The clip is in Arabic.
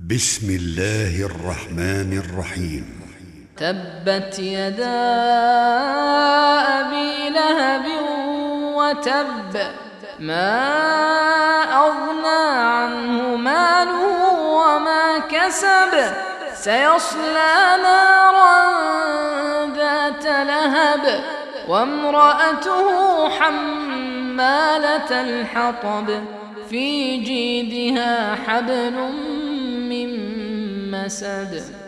بسم الله الرحمن الرحيم. تبت يدا أبي لهب وتب، ما أغنى عنه ماله وما كسب، سيصلى نارا ذات لهب وامرأته حمالة الحطب، في جيدها حبل من مسد.